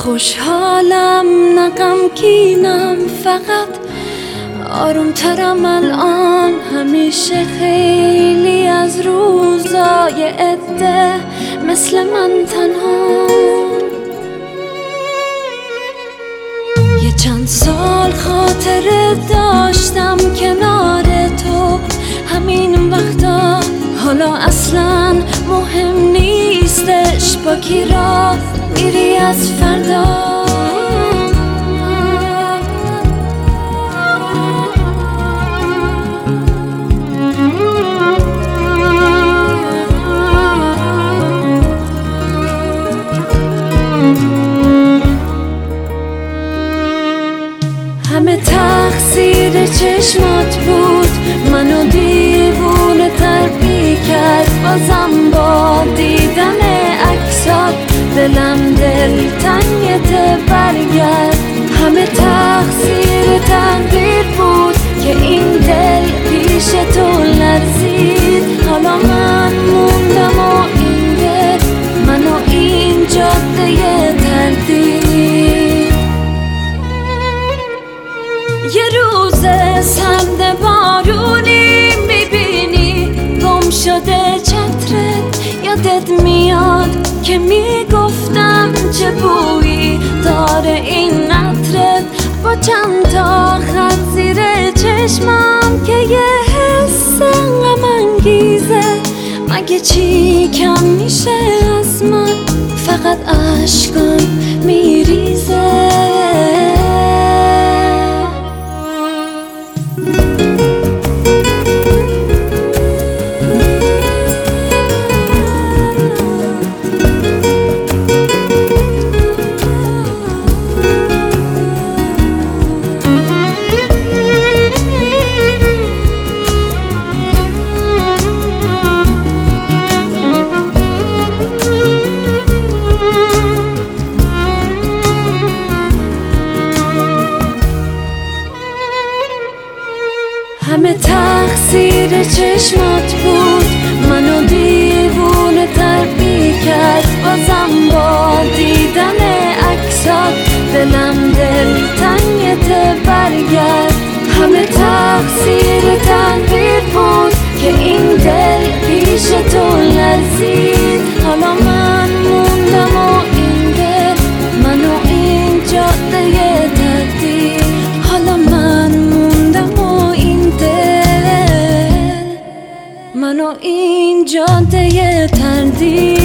خوشحالم نه غمگینم، فقط آرومترم الان. همیشه خیلی از روزای عده مثل من تنها. یه چند سال خاطره داشتم کنار تو، همین وقتا حالا اصلا مهم نیستش با کی راه میری از فردا. همه تقصیر چشمات بود، منو دیوونه تر کرد. بازم با دیدن عکسات دلم دلتنگت برگرد. همه تقصیر تقدیر بود که این دل پیش تو لرزید. حالا من موندم و این دل، من و این جاده تردید. یه روز سرد بارونی میبینی گم شده چترت، یادت میاد که میگفتم چه بویی داره این عطرت. با چند تا خط زیر چشمم که یه حس غم انگیزه، مگه چی کم میشه از من؟ فقط اشکم میریزه. همه تقصیر چشمات بود، منو دیوونه تر کرد. بازم با دیدن عکسات دلم دلتنگت برگرد. همه تقصیر تقدیر بود که این دل پیش تو لرزید. حالا من موندم و این دل، من و این جاده تردید. حالا من موندم و این دل، من و این جاده تردید.